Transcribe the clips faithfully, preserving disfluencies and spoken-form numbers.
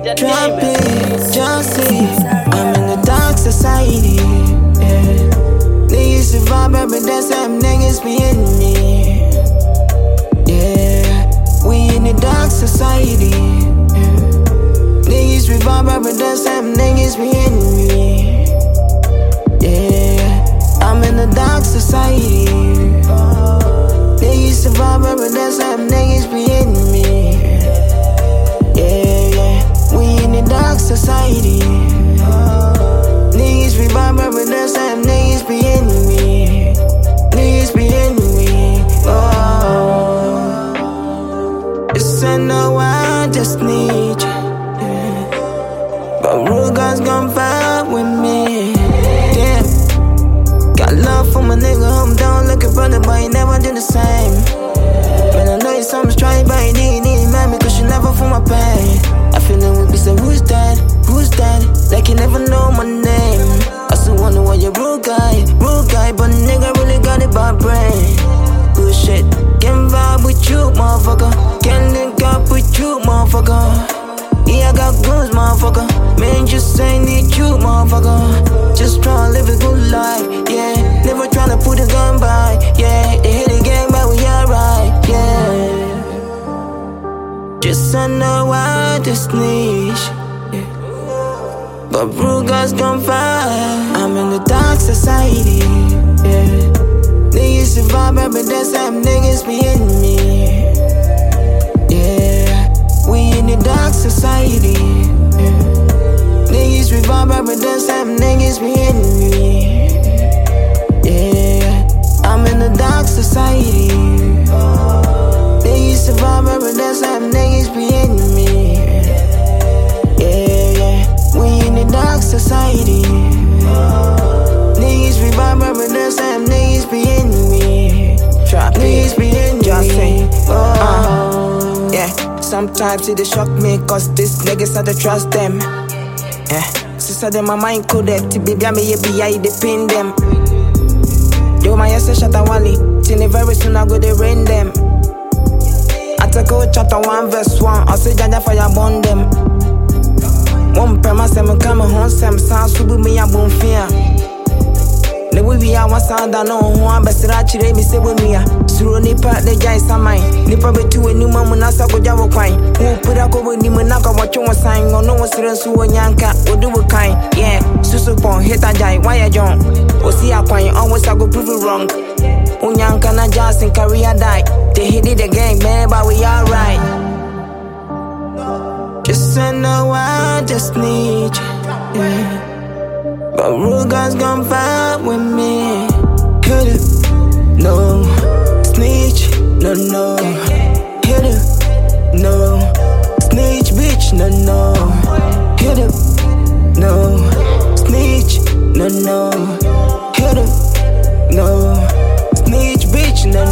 Drop it, just see. I'm in the dark society. Yeah. Niggas survive every day, some niggas be in me. Yeah, we in the dark society. Yeah. Niggas revive every day, some niggas be in me. Yeah, I'm in the dark society. Niggas survive every day, some niggas be in me. Yeah, yeah, we in the dark society. Niggas revive every day, some niggas be in me. Niggas be in me. Oh, it's a no, I just need you. Yeah. But rude guys gon' vibe with me. Damn, got love for my nigga, I'm down looking brother, but he never do the same. Man, I know you something's trying, but you need, need man, because you never feel my pain. I feel it with me, say who's that, who's that? Like you never know my name. I still wonder why you're rude guy, rude guy, but nigga really got it by brain. Good shit, can vibe with you, motherfucker. Can link up with you, motherfucker. Yeah, I got goons, motherfucker. Man, just ain't need you, motherfucker. Just tryna live a good life, yeah. Never tryna put a gun by, yeah. They hit the gang, but we alright, yeah. Just I know I just need you, yeah. But rude guys gon' fight. I'm in the dark society, yeah. Niggas survive every day, some niggas be in me. Yeah, we in the dark society. Yeah. Niggas revive every day, some niggas be in me. Yeah, I'm in the dark society. Niggas survive every day, some niggas be in me. Yeah, yeah, we in the dark society. Niggas revive every day, some niggas be in me. Niggas be in me. Oh, uh, yeah, sometimes it shock me, cause these niggas I don't trust them. Yeah, sister them my mind coded, baby I me ye be I depend them. Do my yes shut a wally, till very soon I go they rain them. I take out chapter one verse one, I say Jaja fire burn them. One per my seven come home, some sounds to me a boom fear. Ne we be a sound I know who I'm best actually me say with me. Suru nipa the guy is mine. Nipa be two and new mom and asa go jawo kwine. Who put a cover ni manaka watch one sign or no one's serious who yanka or do a kind. Yeah, Susu pon hit a jai, why a John? Or see a quine, always I go prove it wrong. Unyanka na just in career die. They hit it again, man, but we alright. Just I know I just need you, yeah. But rude guys gon' vibe with me. Hit it, no. Snitch, no, no. Hit it, no. Snitch, bitch, no, no. Hit it, no. Snitch, no, no. Hit it, no. Snitch, bitch, no,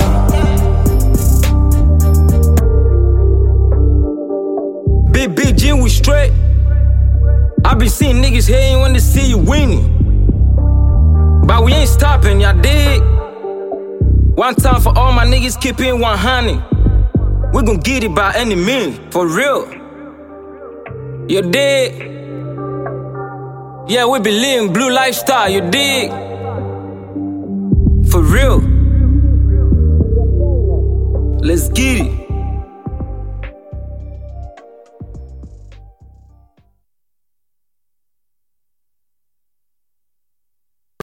no. Big, big G, we straight. I be seeing niggas hating when they see you winning. But we ain't stopping, y'all dig? One time for all my niggas, keep it one hundred. We gon' get it by any means, for real. You dig? Yeah, we be living blue lifestyle, you dig? For real. Let's get it.